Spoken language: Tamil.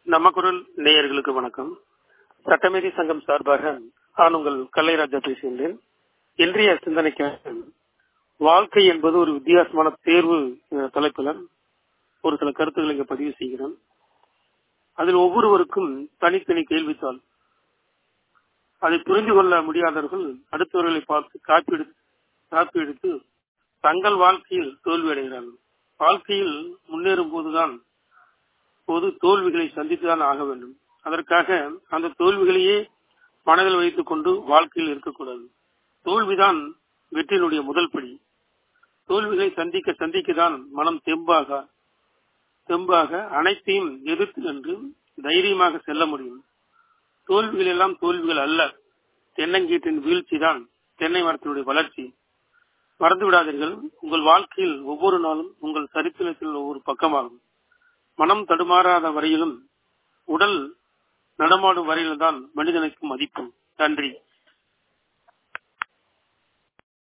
நம்ம குரல் நேயர்களுக்கு வணக்கம். சட்டமேதை சங்கம் சார்பாக நான் உங்கள் கல்லைராஜா பேசுகின்றேன். இன்றைய சிந்தனைக்காக வாழ்க்கை என்பது ஒரு வித்தியாசமான தேர்வு தலைப்பில் ஒரு சில கருத்துக்களை இங்க பதிவு செய்கிறேன். அதில் ஒவ்வொருவருக்கும் தனித்தனி கேள்வித்தாள். அதை புரிந்து கொள்ள முடியாதவர்கள் அடுத்தவர்களை பார்த்து காப்பி எடுத்து தங்கள் வாழ்க்கையில் தோல்வி அடைகிறார்கள். வாழ்க்கையில் முன்னேறும் போதுதான் தோல்விகளை சந்தித்துதான் ஆக வேண்டும். அதற்காக அந்த தோல்விகளையே மனதில் வைத்துக் கொண்டு வாழ்க்கையில் இருக்கக்கூடாது. தோல்விதான் வெற்றியினுடைய முதல் படி. தோல்விகளை சந்திக்கதான் மனம் தெம்பாக அனைத்தையும் எதிர்த்து நின்று தைரியமாக செல்ல முடியும். தோல்விகள் எல்லாம் தோல்விகள் அல்ல, தென்னங்கீட்டின் வீழ்ச்சி தான் தென்னை மரத்தினுடைய வளர்ச்சி. மறந்து விடாதீர்கள், உங்கள் வாழ்க்கையில் ஒவ்வொரு நாளும் உங்கள் சரித்திரத்தில் ஒவ்வொரு பக்கமாகும். மனம் தடுமாறாத வரையிலும், உடல் நடமாடும் வரையில்தான் மனிதனுக்கு மதிப்பு. நன்றி.